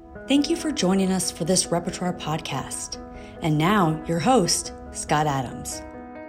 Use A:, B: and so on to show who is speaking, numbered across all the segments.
A: Thank you for joining us for this Repertoire podcast. And now, your host, Scott Adams.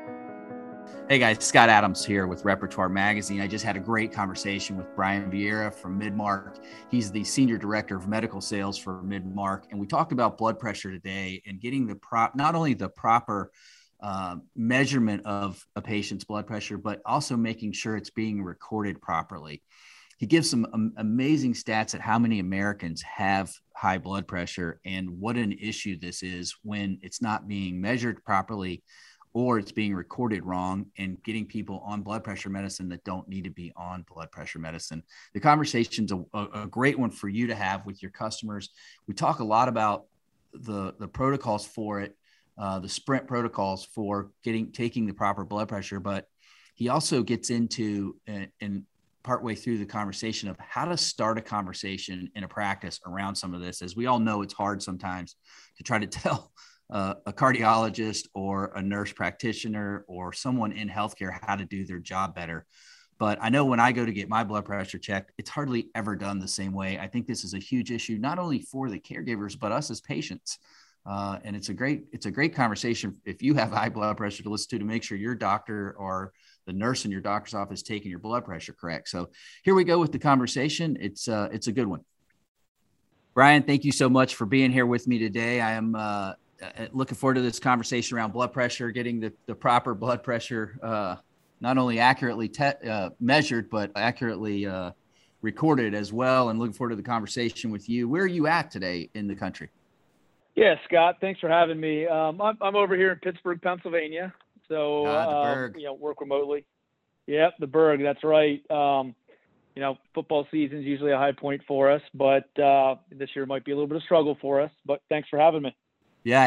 B: Hey guys, Scott Adams here with Repertoire Magazine. I just had a great conversation with Brian Vieira from Midmark. He's the Senior Director of Medical Sales for Midmark. And we talked about blood pressure today and getting not only the proper measurement of a patient's blood pressure, but also making sure it's being recorded properly. He gives some amazing stats at how many Americans have high blood pressure and what an issue this is when it's not being measured properly or it's being recorded wrong, and getting people on blood pressure medicine that don't need to be on blood pressure medicine. The conversation's a great one for you to have with your customers. We talk a lot about the protocols for it, the sprint protocols for taking the proper blood pressure, but he also gets into and partway through the conversation of how to start a conversation in a practice around some of this. As we all know, it's hard sometimes to try to tell a cardiologist or a nurse practitioner or someone in healthcare how to do their job better. But I know when I go to get my blood pressure checked, it's hardly ever done the same way. I think this is a huge issue, not only for the caregivers, but us as patients. And it's a great conversation if you have high blood pressure to listen to make sure your doctor or the nurse in your doctor's office taking your blood pressure correct. So here we go with the conversation. It's a good one. Brian, thank you so much for being here with me today. I am looking forward to this conversation around blood pressure, getting the proper blood pressure, not only accurately measured, but accurately recorded as well. And looking forward to the conversation with you. Where are you at today in the country?
C: Yeah, Scott, thanks for having me. I'm over here in Pittsburgh, Pennsylvania. So,
B: the Berg.
C: Work remotely. Yep, the Berg, that's right. Football season is usually a high point for us, but this year might be a little bit of struggle for us, but thanks for having me.
B: Yeah, I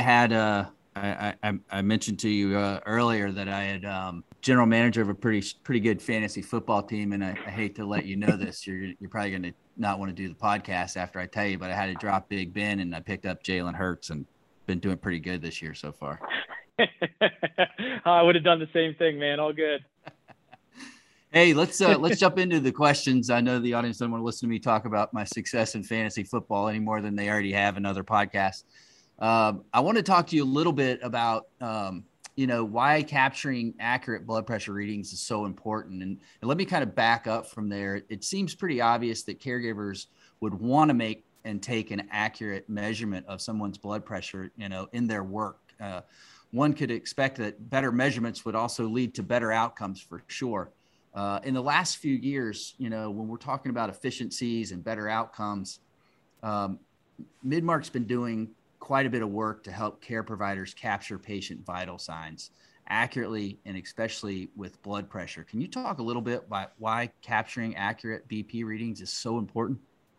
B: had I mentioned to you earlier that I had general manager of a pretty good fantasy football team, and I hate to let you know this. You're probably going to not want to do the podcast after I tell you, but I had to drop Big Ben, and I picked up Jalen Hurts, and been doing pretty good this year so far.
C: I would have done the same thing, man. All good.
B: Hey, let's jump into the questions. I know the audience doesn't want to listen to me talk about my success in fantasy football any more than they already have in other podcasts. I want to talk to you a little bit about, why capturing accurate blood pressure readings is so important. And let me kind of back up from there. It seems pretty obvious that caregivers would want to make and take an accurate measurement of someone's blood pressure, in their work. One could expect that better measurements would also lead to better outcomes for sure. In the last few years, when we're talking about efficiencies and better outcomes, Midmark's been doing quite a bit of work to help care providers capture patient vital signs accurately, and especially with blood pressure. Can you talk a little bit about why capturing accurate BP readings is so important?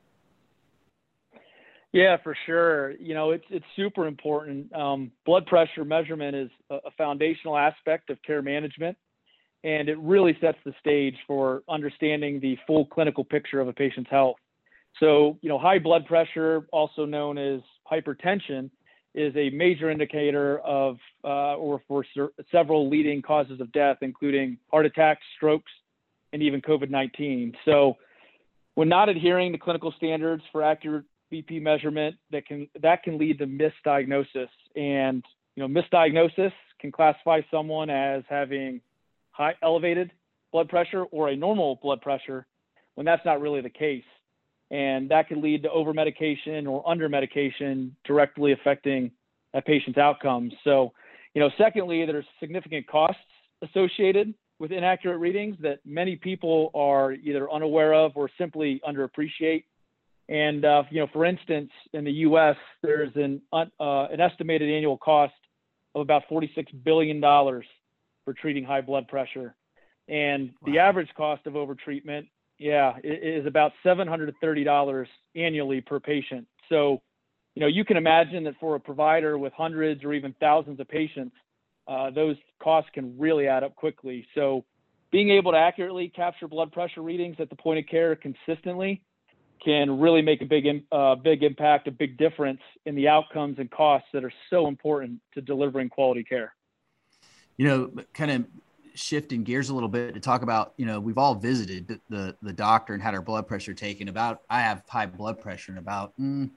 C: Yeah, for sure. It's super important. Blood pressure measurement is a foundational aspect of care management, and it really sets the stage for understanding the full clinical picture of a patient's health. So, high blood pressure, also known as hypertension, is a major indicator of several leading causes of death, including heart attacks, strokes, and even COVID-19. So when not adhering to clinical standards for accurate BP measurement, that can lead to misdiagnosis. And, misdiagnosis can classify someone as having high elevated blood pressure or a normal blood pressure when that's not really the case. And that can lead to over-medication or under-medication, directly affecting a patient's outcomes. So, secondly, there's significant costs associated with inaccurate readings that many people are either unaware of or simply underappreciate. And, for instance, in the U.S., there's an estimated annual cost of about $46 billion for treating high blood pressure. And the average cost of overtreatment is about $730 annually per patient. So, you can imagine that for a provider with hundreds or even thousands of patients, those costs can really add up quickly. So being able to accurately capture blood pressure readings at the point of care consistently can really make a big impact, a big difference in the outcomes and costs that are so important to delivering quality care.
B: Kind of shifting gears a little bit to talk about, we've all visited the doctor and had our blood pressure taken. I have high blood pressure, and about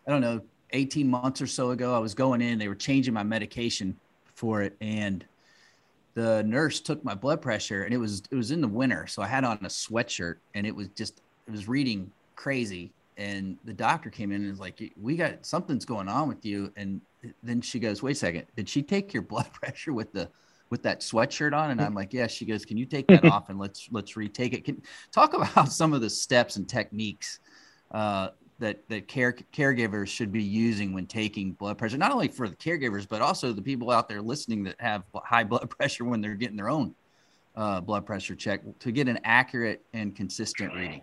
B: I don't know, 18 months or so ago. I was going in, they were changing my medication for it. And the nurse took my blood pressure, and it was in the winter. So I had on a sweatshirt, and it was reading crazy. And the doctor came in and was like, we got something's going on with you. And then she goes, wait a second, did she take your blood pressure with that sweatshirt on? And I'm like, yeah. She goes, can you take that off and let's retake it? Talk about some of the steps and techniques that caregivers should be using when taking blood pressure, not only for the caregivers, but also the people out there listening that have high blood pressure when they're getting their own blood pressure check, to get an accurate and consistent reading.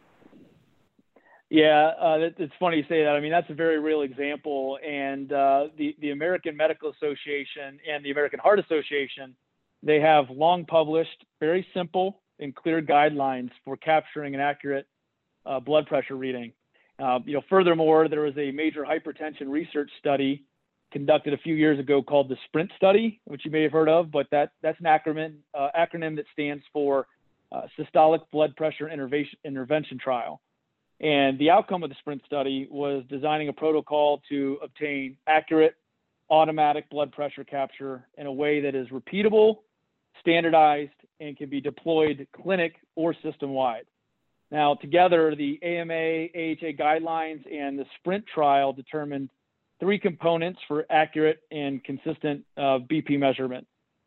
C: Yeah, it's funny you say that. I mean, that's a very real example. And the American Medical Association and the American Heart Association, they have long published very simple and clear guidelines for capturing an accurate blood pressure reading. Furthermore, there was a major hypertension research study conducted a few years ago called the SPRINT study, which you may have heard of, but that's an acronym that stands for Systolic Blood Pressure Intervention Trial. And the outcome of the SPRINT study was designing a protocol to obtain accurate automatic blood pressure capture in a way that is repeatable, standardized, and can be deployed clinic or system-wide. Now, together, the AMA, AHA guidelines and the SPRINT trial determined 3 components for accurate and consistent BP measurement.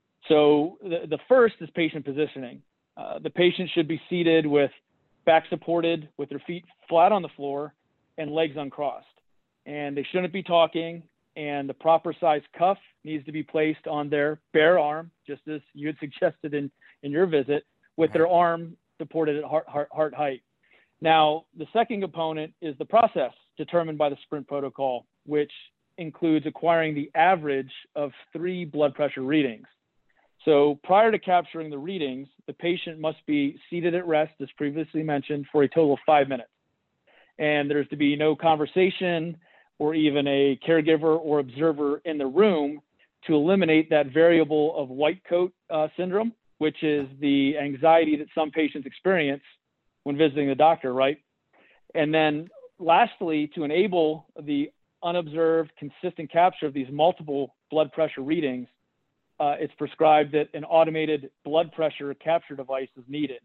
C: So the first is patient positioning. The patient should be seated with back supported, with their feet flat on the floor and legs uncrossed. And they shouldn't be talking, and the proper size cuff needs to be placed on their bare arm, just as you had suggested in your visit, with their arm supported at heart height. Now, the second component is the process determined by the SPRINT protocol, which includes acquiring the average of 3 blood pressure readings. So prior to capturing the readings, the patient must be seated at rest, as previously mentioned, for a total of 5 minutes. And there's to be no conversation or even a caregiver or observer in the room to eliminate that variable of white coat syndrome, which is the anxiety that some patients experience when visiting the doctor, right? And then lastly, to enable the unobserved, consistent capture of these multiple blood pressure readings, it's prescribed that an automated blood pressure capture device is needed.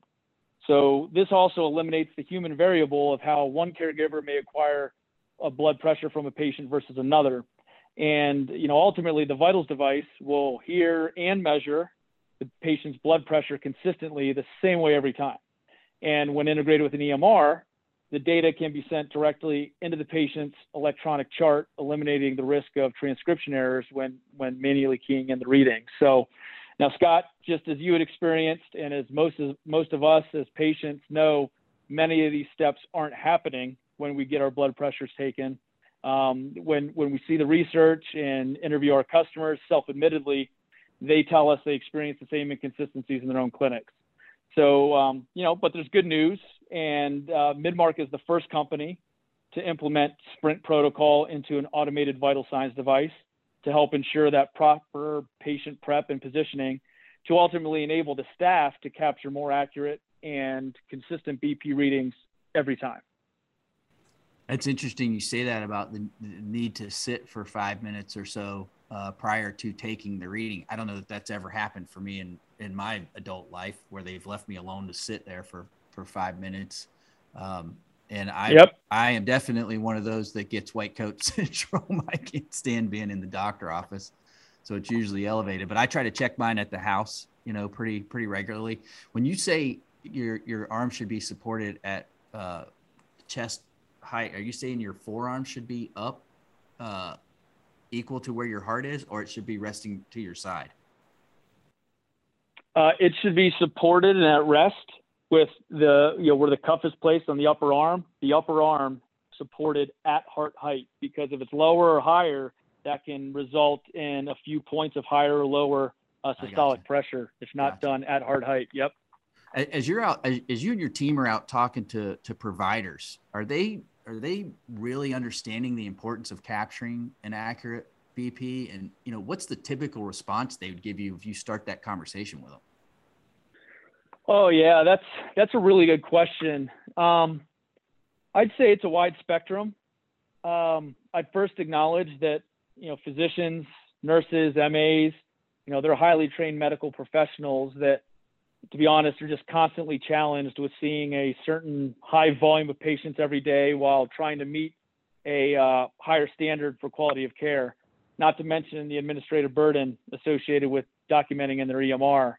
C: So this also eliminates the human variable of how one caregiver may acquire a blood pressure from a patient versus another. And, ultimately the Vitals device will hear and measure the patient's blood pressure consistently the same way every time. And when integrated with an EMR, the data can be sent directly into the patient's electronic chart, eliminating the risk of transcription errors when manually keying in the readings. So now, Scott, just as you had experienced, and as most of us as patients know, many of these steps aren't happening when we get our blood pressures taken. When we see the research and interview our customers, self-admittedly, they tell us they experience the same inconsistencies in their own clinics. So, but there's good news. And Midmark is the first company to implement SPRINT protocol into an automated vital signs device to help ensure that proper patient prep and positioning to ultimately enable the staff to capture more accurate and consistent BP readings every time.
B: That's interesting you say that about the need to sit for 5 minutes or so prior to taking the reading. I don't know if that's ever happened for me in my adult life, where they've left me alone to sit there for 5 minutes. And I am definitely one of those that gets white coat syndrome. I can't stand being in the doctor office, so it's usually elevated. But I try to check mine at the house, pretty regularly. When you say your arm should be supported at chest height, are you saying your forearm should be up equal to where your heart is, or it should be resting to your side?
C: It should be supported and at rest with the, where the cuff is placed on the upper arm supported at heart height, because if it's lower or higher, that can result in a few points of higher or lower systolic pressure if not done at heart height. Yep.
B: As you and your team are out talking to providers, are they really understanding the importance of capturing an accurate BP? And, what's the typical response they would give you if you start that conversation with them?
C: Oh yeah, that's a really good question. I'd say it's a wide spectrum. I'd first acknowledge that, physicians, nurses, MAs, they're highly trained medical professionals that, to be honest, are just constantly challenged with seeing a certain high volume of patients every day while trying to meet a higher standard for quality of care, not to mention the administrative burden associated with documenting in their EMR.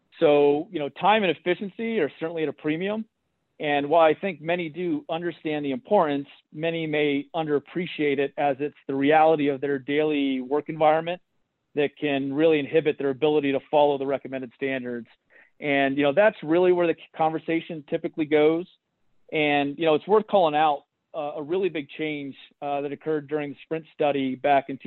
C: So, time and efficiency are certainly at a premium. And while I think many do understand the importance, many may underappreciate it, as it's the reality of their daily work environment that can really inhibit their ability to follow the recommended standards. And, that's really where the conversation typically goes. And, it's worth calling out a really big change that occurred during the SPRINT study back in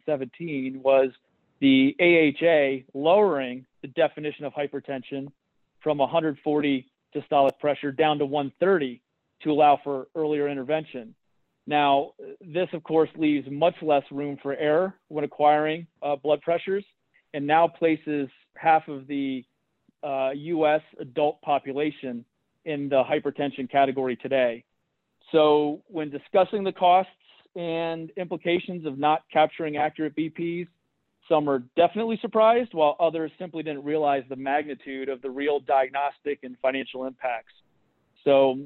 C: 2017 was the AHA lowering the definition of hypertension from 140 systolic pressure down to 130 to allow for earlier intervention. Now, this, of course, leaves much less room for error when acquiring blood pressures, and now places half of the U.S. adult population in the hypertension category today. So when discussing the costs and implications of not capturing accurate BPs, some are definitely surprised, while others simply didn't realize the magnitude of the real diagnostic and financial impacts. So,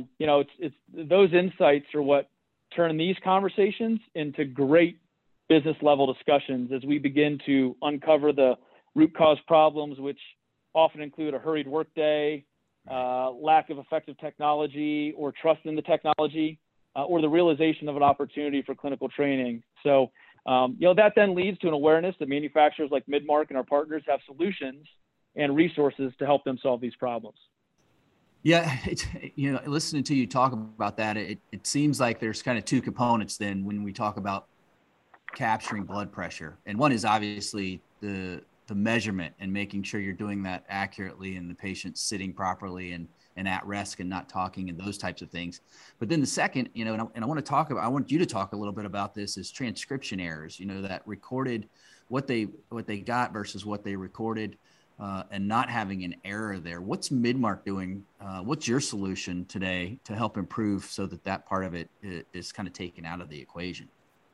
C: it's those insights are what turn these conversations into great business level discussions as we begin to uncover the root cause problems, which often include a hurried workday, lack of effective technology or trust in the technology, or the realization of an opportunity for clinical training. So, that then leads to an awareness that manufacturers like Midmark and our partners have solutions and resources to help them solve these problems.
B: Yeah, it's, listening to you talk about that, it seems like there's kind of two components then when we talk about capturing blood pressure. And one is obviously the measurement and making sure you're doing that accurately and the patient's sitting properly and at rest and not talking and those types of things. But then the second, and I want you to talk a little bit about this, is transcription errors, that recorded what they got versus what they recorded, and not having an error there. What's Midmark doing? What's your solution today to help improve so that part of it is kind of taken out of the equation?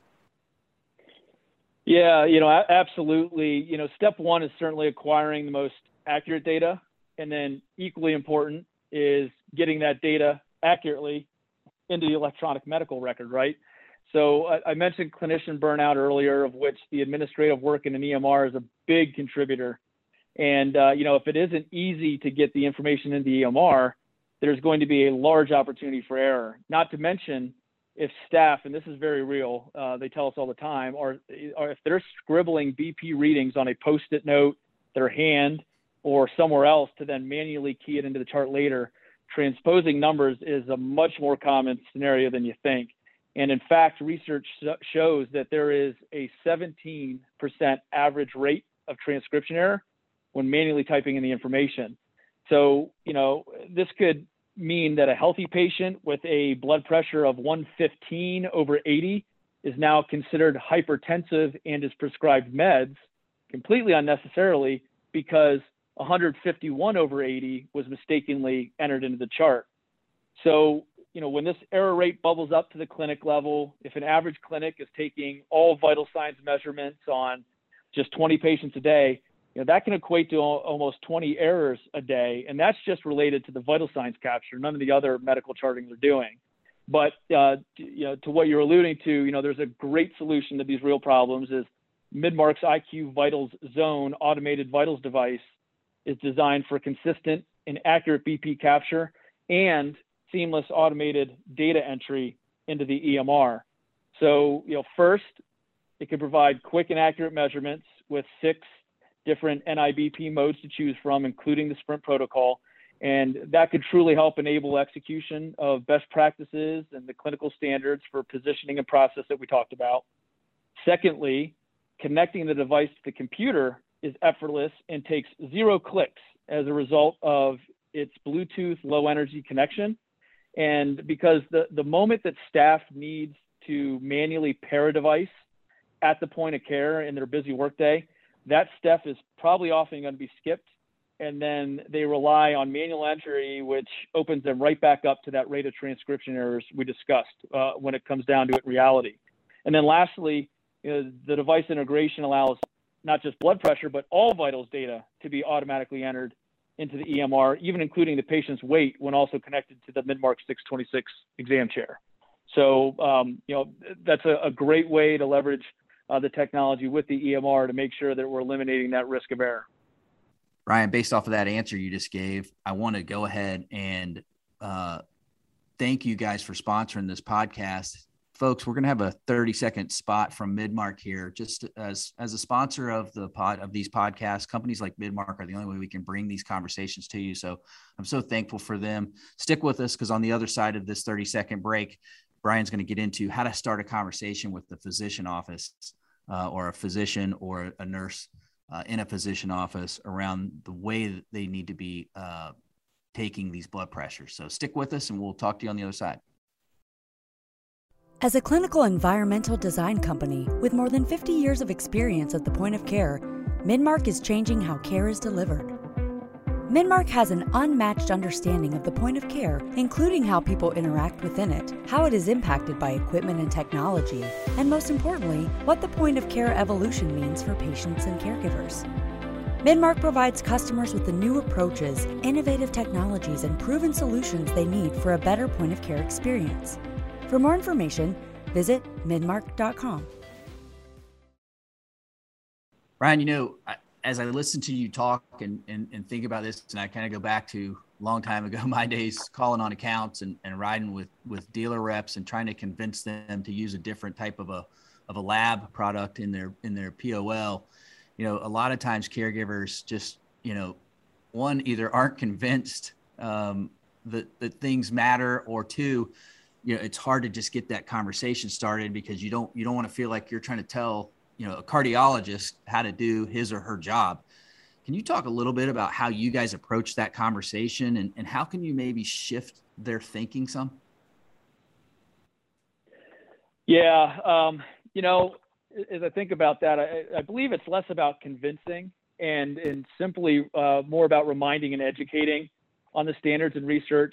C: Yeah, absolutely. Step one is certainly acquiring the most accurate data. And then equally important is getting that data accurately into the electronic medical record, right? So I mentioned clinician burnout earlier, of which the administrative work in an EMR is a big contributor. And, if it isn't easy to get the information into the EMR, there's going to be a large opportunity for error. Not to mention if staff, and this is very real, they tell us all the time, or if they're scribbling BP readings on a Post-it note, their hand, or somewhere else to then manually key it into the chart later, transposing numbers is a much more common scenario than you think. And in fact, research shows that there is a 17% average rate of transcription error when manually typing in the information. So, this could mean that a healthy patient with a blood pressure of 115/80 is now considered hypertensive and is prescribed meds completely unnecessarily because 151/80 was mistakenly entered into the chart. So, when this error rate bubbles up to the clinic level, if an average clinic is taking all vital signs measurements on just 20 patients a day, that can equate to almost 20 errors a day. And that's just related to the vital signs capture, none of the other medical charting they're doing. But, to what you're alluding to, there's a great solution to these real problems is Midmark's IQ Vitals Zone automated vitals device is designed for consistent and accurate BP capture and seamless automated data entry into the EMR. So, first, it can provide quick and accurate measurements with 6 different NIBP modes to choose from, including the SPRINT protocol. And that could truly help enable execution of best practices and the clinical standards for positioning and process that we talked about. Secondly, connecting the device to the computer is effortless and takes 0 clicks as a result of its Bluetooth low energy connection. And because the moment that staff needs to manually pair a device at the point of care in their busy workday, that step is probably often going to be skipped and then they rely on manual entry, which opens them right back up to that rate of transcription errors we discussed when it comes down to it in reality. And then lastly, the device integration allows not just blood pressure, but all vitals data to be automatically entered into the EMR, even including the patient's weight when also connected to the Midmark 626 exam chair. So, that's a great way to leverage the technology with the EMR to make sure that we're eliminating that risk of error.
B: Ryan, based off of that answer you just gave, I want to go ahead and thank you guys for sponsoring this podcast. Folks, we're going to have a 30-second spot from Midmark here. Just as a sponsor of these podcasts, companies like Midmark are the only way we can bring these conversations to you. So I'm so thankful for them. Stick with us, because on the other side of this 30-second break, Brian's going to get into how to start a conversation with the physician office or a physician or a nurse in a physician office around the way that they need to be taking these blood pressures. So stick with us, and we'll talk to you on the other side.
A: As a clinical environmental design company with more than 50 years of experience at the point of care, Midmark is changing how care is delivered. Midmark has an unmatched understanding of the point of care, including how people interact within it, how it is impacted by equipment and technology, and most importantly, what the point of care evolution means for patients and caregivers. Midmark provides customers with the new approaches, innovative technologies, and proven solutions they need for a better point of care experience. For more information, visit midmark.com.
B: Ryan, as I listen to you talk and think about this, and I kind of go back to a long time ago, my days calling on accounts and riding with dealer reps and trying to convince them to use a different type of a lab product in their POL. A lot of times caregivers just, one, either aren't convinced that things matter, or two, it's hard to just get that conversation started because you don't want to feel like you're trying to tell, a cardiologist how to do his or her job. Can you talk a little bit about how you guys approach that conversation and how can you maybe shift their thinking some?
C: Yeah. As I think about that, I believe it's less about convincing and simply more about reminding and educating on the standards and research.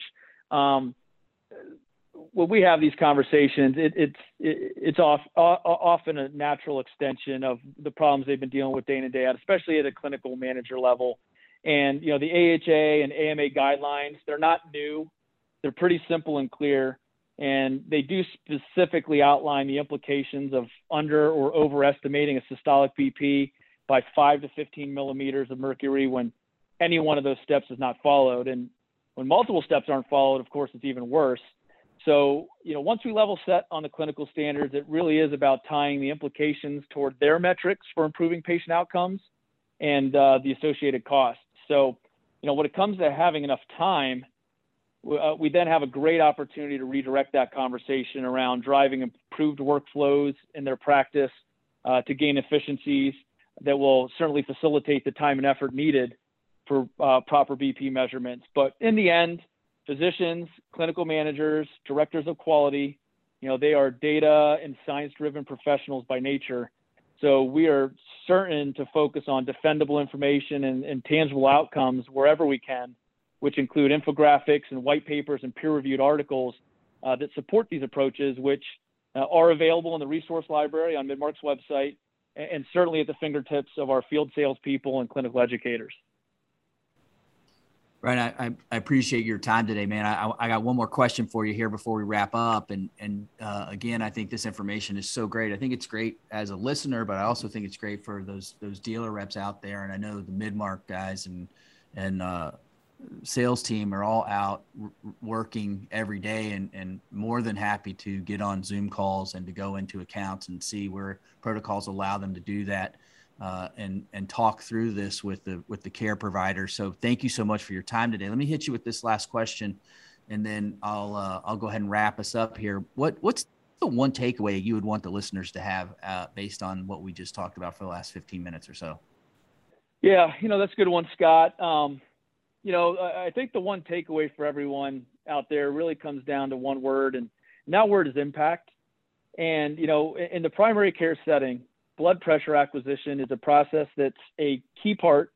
C: When we have these conversations, it's often a natural extension of the problems they've been dealing with day in and day out, especially at a clinical manager level. And, the AHA and AMA guidelines, they're not new. They're pretty simple and clear. And they do specifically outline the implications of under or overestimating a systolic BP by 5 to 15 millimeters of mercury when any one of those steps is not followed. And when multiple steps aren't followed, of course, it's even worse. So, once we level set on the clinical standards, it really is about tying the implications toward their metrics for improving patient outcomes and the associated costs. So, when it comes to having enough time, we then have a great opportunity to redirect that conversation around driving improved workflows in their practice to gain efficiencies that will certainly facilitate the time and effort needed for proper BP measurements. But in the end, physicians, clinical managers, directors of quality, they are data and science-driven professionals by nature. So we are certain to focus on defendable information and tangible outcomes wherever we can, which include infographics and white papers and peer-reviewed articles that support these approaches, which are available in the resource library on Midmark's website and certainly at the fingertips of our field salespeople and clinical educators.
B: Right. I appreciate your time today, man. I got one more question for you here before we wrap up. And again, I think this information is so great. I think it's great as a listener, but I also think it's great for those dealer reps out there. And I know the Midmark guys and sales team are all out working every day and more than happy to get on Zoom calls and to go into accounts and see where protocols allow them to do that. And talk through this with the care provider. So thank you so much for your time today. Let me hit you with this last question, and then I'll go ahead and wrap us up here. What's the one takeaway you would want the listeners to have based on what we just talked about for the last 15 minutes or so?
C: Yeah, that's a good one, Scott. I think the one takeaway for everyone out there really comes down to one word, and that word is impact. And, in the primary care setting, blood pressure acquisition is a process that's a key part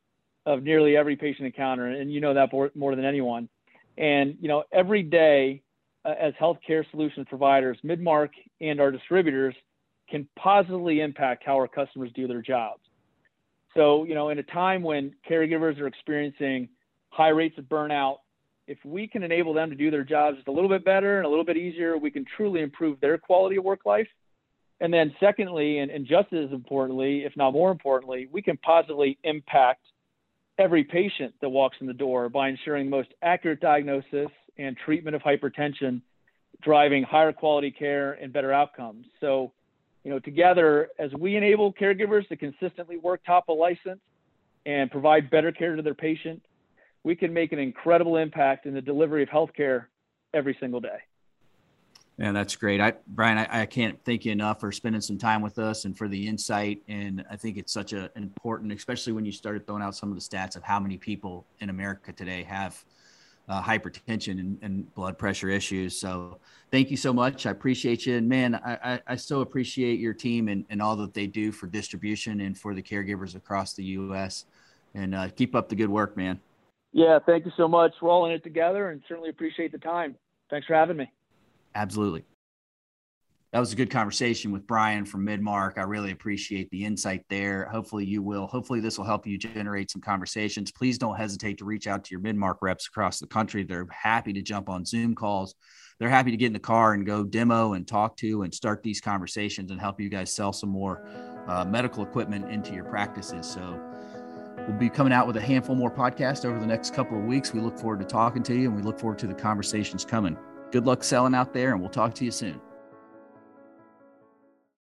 C: of nearly every patient encounter, and you know that more than anyone. And, every day as healthcare solutions providers, Midmark and our distributors can positively impact how our customers do their jobs. So, in a time when caregivers are experiencing high rates of burnout, if we can enable them to do their jobs just a little bit better and a little bit easier, we can truly improve their quality of work life. And then secondly, and just as importantly, if not more importantly, we can positively impact every patient that walks in the door by ensuring the most accurate diagnosis and treatment of hypertension, driving higher quality care and better outcomes. So, together, as we enable caregivers to consistently work top of license and provide better care to their patient, we can make an incredible impact in the delivery of healthcare every single day.
B: Yeah, that's great. Brian, I can't thank you enough for spending some time with us and for the insight. And I think it's such an important, especially when you started throwing out some of the stats of how many people in America today have hypertension and blood pressure issues. So thank you so much. I appreciate you. And man, I so appreciate your team and all that they do for distribution and for the caregivers across the U.S. And keep up the good work, man.
C: Yeah, thank you so much. We're all in it together and certainly appreciate the time. Thanks for having me.
B: Absolutely. That was a good conversation with Brian from Midmark. I really appreciate the insight there. Hopefully you will. Hopefully this will help you generate some conversations. Please don't hesitate to reach out to your Midmark reps across the country. They're happy to jump on Zoom calls. They're happy to get in the car and go demo and talk to and start these conversations and help you guys sell some more medical equipment into your practices. So we'll be coming out with a handful more podcasts over the next couple of weeks. We look forward to talking to you and we look forward to the conversations coming. Good luck selling out there, and we'll talk to you soon.